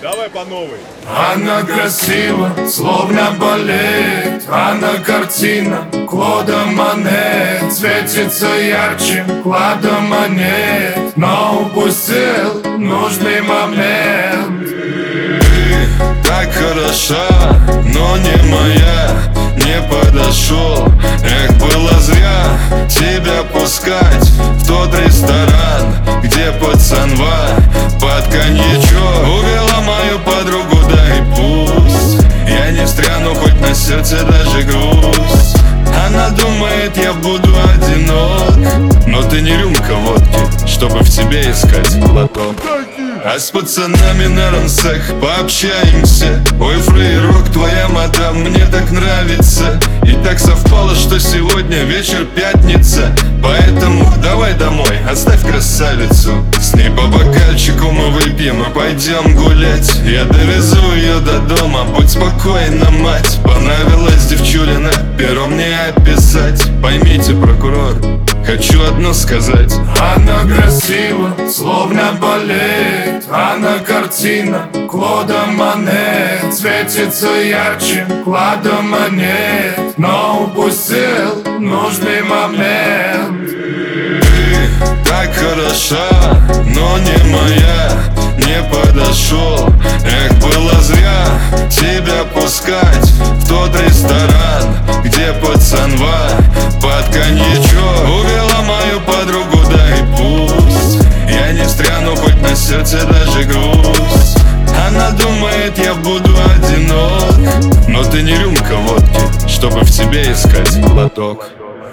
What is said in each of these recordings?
Давай по новой. Она красива, словно балет. Она картина Клода Моне. Светится ярче клада монет, но упустил нужный момент. Ты так хороша, но не моя. Не подошел, эх, было зря тебя пускать в тот ресторан, где пацанва под коньячок увела мою подругу, да и пусть я не встряну, хоть на сердце даже грусть. Она думает, я буду одинок, но ты не рюмка водки, чтобы в тебе искать глоток. А с пацанами на рансах пообщаемся. Ой, фрейрок, твоя мадам мне так нравится. И так совпало, что сегодня вечер пятница. Поэтому давай домой, оставь красавицу. С ней по бокальчику мы выпьем и пойдем гулять. Я довезу ее до дома, будь спокойна, мать. Понравилась девчулина, пером не описать. Поймите, прокурор, хочу одно сказать. Она красива, словно балет. Она картина Клода Моне. Светится ярче клада монет, но упустил нужный момент. Ты так хороша, но не моя. Не подошел, эх, было зря тебя пускать в тот ресторан, где пацанва под коньячок увела мою подругу, да и пусть я не встряну, хоть на сердце даже грусть. Она думает, я буду одинок, но ты не рюмка водки, чтобы в тебе искать глоток.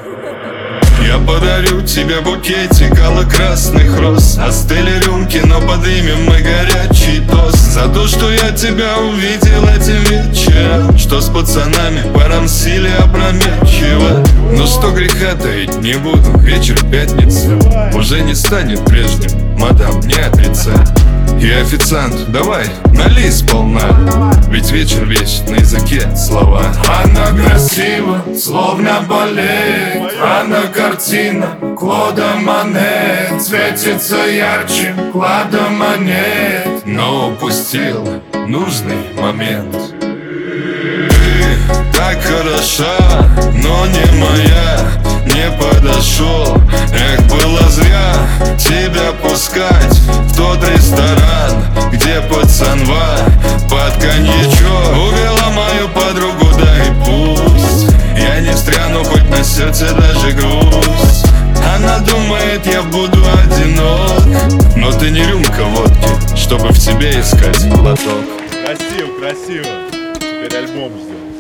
Я подарю тебе букетик алло-красных роз. Остыли рюмки, но подымем мы горячий тост за то, что я тебя увидел этим вечером, что с пацанами порамсили опрометчиво. Но что греха таить, не буду, вечер пятница уже не станет прежним, мадам, не отрицай. И официант, давай, налей сполна, ведь вечер весь на языке слова. Она красива, словно балет. Она картина Клода Моне. Светится ярче клада монет, но упустил нужный момент. Ты так хороша, но не моя. Не подошел, эх, было зря тебя пускать в тот ресторан, где пацанва под коньячок увела мою подругу, да и пусть я не встряну, хоть на сердце даже грусть. Она думает, я буду одинок, но ты не рюмка водки, чтобы в тебе искать глоток. Красиво, красиво. Теперь альбом ждем.